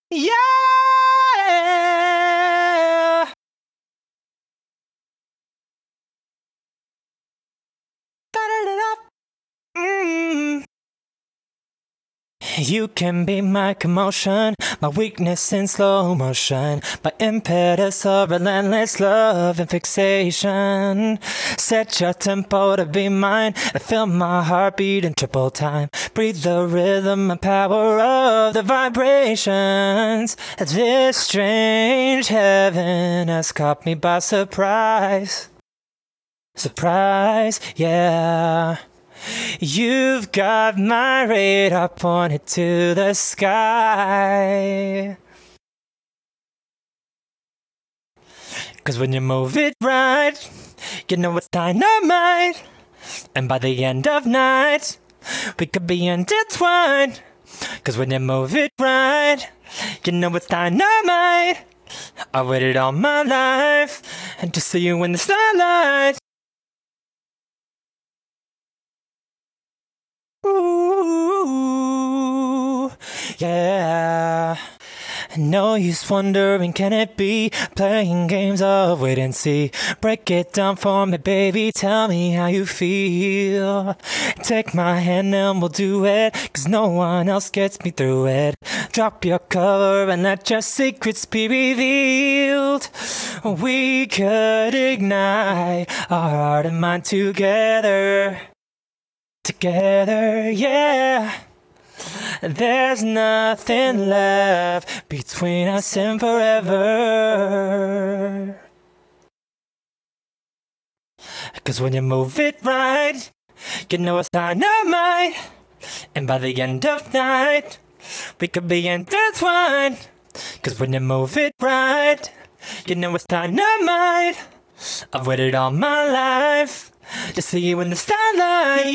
Yeah. Mm. You can be my commotion, my weakness in slow motion, my impetus of relentless love and fixation. Set your tempo to be mine and feel my heartbeat in triple time. Breathe the rhythm and power of the vibrations. This strange heaven has caught me by surprise. Surprise, yeah. You've got my radar pointed to the sky. 'Cause when you move it right, you know it's dynamite. And by the end of night, we could be intertwined. 'Cause when you move it right, you know it's dynamite. I waited all my life and to see you in the starlight. Ooh, yeah. No use wondering, can it be playing games of wait and see? Break it down for me, baby, tell me how you feel. Take my hand and we'll do it, 'cause no one else gets me through it. Drop your cover and let your secrets be revealed. We could ignite our heart and mind together. Together, yeah. There's nothing left between us and forever. 'Cause when you move it right, you know it's dynamite. And by the end of night, we could be intertwined. 'Cause when you move it right, you know it's dynamite. I've waited all my life to see you in the starlight,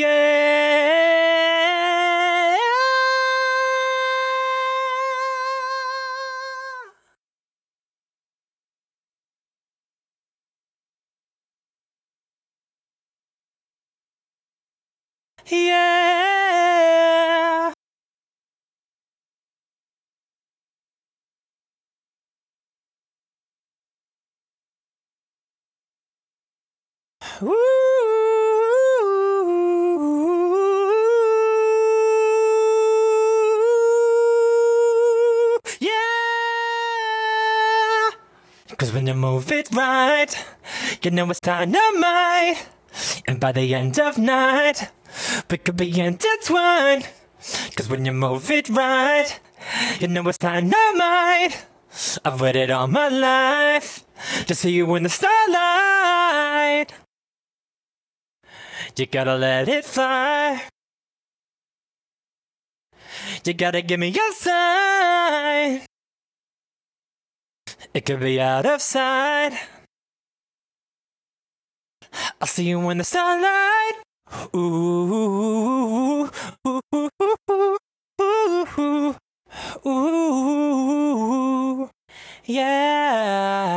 yeah. Yeah. Ooh. Yeah. 'Cause when you move it right, you know it's dynamite. And by the end of night, we could be intertwined. 'Cause when you move it right, you know it's dynamite. I've waited all my life to see you in the starlight. You gotta let it fly. You gotta give me your sign. It could be out of sight. I'll see you in the starlight. Ooh, ooh, ooh, ooh, ooh, ooh, ooh, yeah.